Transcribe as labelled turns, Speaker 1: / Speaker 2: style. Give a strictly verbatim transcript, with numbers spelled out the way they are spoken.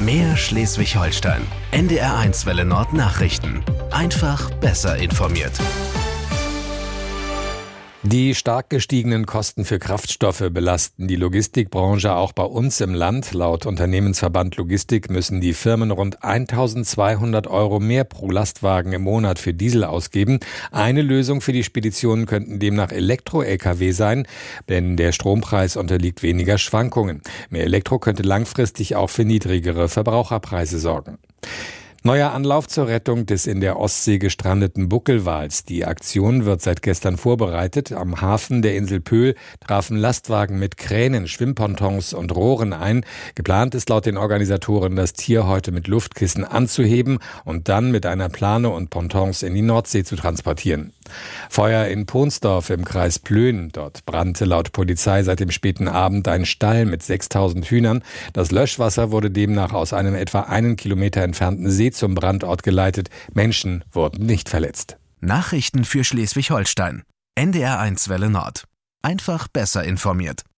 Speaker 1: Mehr Schleswig-Holstein. N D R eins Welle Nord Nachrichten. Einfach besser informiert.
Speaker 2: Die stark gestiegenen Kosten für Kraftstoffe belasten die Logistikbranche auch bei uns im Land. Laut Unternehmensverband Logistik müssen die Firmen rund eintausendzweihundert Euro mehr pro Lastwagen im Monat für Diesel ausgeben. Eine Lösung für die Speditionen könnten demnach Elektro-L K W sein, denn der Strompreis unterliegt weniger Schwankungen. Mehr Elektro könnte langfristig auch für niedrigere Verbraucherpreise sorgen. Neuer Anlauf zur Rettung des in der Ostsee gestrandeten Buckelwals. Die Aktion wird seit gestern vorbereitet. Am Hafen der Insel Pöhl trafen Lastwagen mit Kränen, Schwimmpontons und Rohren ein. Geplant ist laut den Organisatoren, das Tier heute mit Luftkissen anzuheben und dann mit einer Plane und Pontons in die Nordsee zu transportieren. Feuer in Pohnsdorf im Kreis Plön. Dort brannte laut Polizei seit dem späten Abend ein Stall mit sechstausend Hühnern. Das Löschwasser wurde demnach aus einem etwa einen Kilometer entfernten See zum Brandort geleitet. Menschen wurden nicht verletzt.
Speaker 1: Nachrichten für Schleswig-Holstein. N D R eins Welle Nord. Einfach besser informiert.